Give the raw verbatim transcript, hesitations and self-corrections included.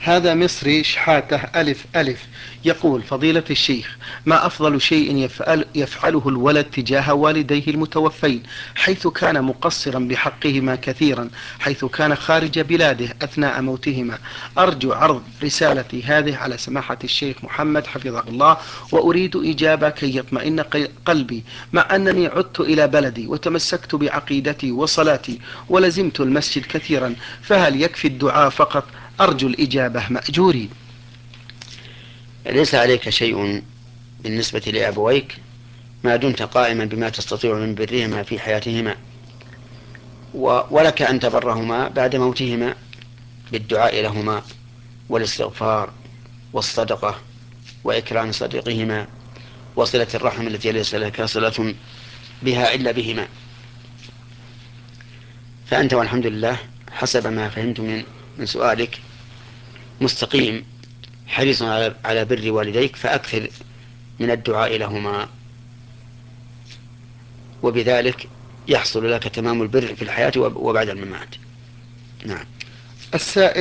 هذا مصري شحاته ألف ألف، يقول: فضيلة الشيخ، ما أفضل شيء يفعل يفعله الولد تجاه والديه المتوفين، حيث كان مقصرا بحقهما كثيرا، حيث كان خارج بلاده أثناء موتهما؟ أرجو عرض رسالتي هذه على سماحة الشيخ محمد حفظه الله، وأريد إجابة كي يطمئن قلبي، مع أنني عدت إلى بلدي وتمسكت بعقيدتي وصلاتي ولزمت المسجد كثيرا، فهل يكفي الدعاء فقط؟ أرجو الإجابة مأجورين. ليس عليك شيء بالنسبة لأبويك ما دمت قائما بما تستطيع من برهما في حياتهما، ولك أن تبرهما بعد موتهما بالدعاء لهما والاستغفار والصدقة وإكرام صديقهما وصلة الرحم التي ليس لك صلة بها إلا بهما. فأنت والحمد لله حسب ما فهمت من من سؤالك مستقيم، حريص على على بر والديك، فأكثر من الدعاء لهما، وبذلك يحصل لك تمام البر في الحياة وبعد الممات. نعم. السائل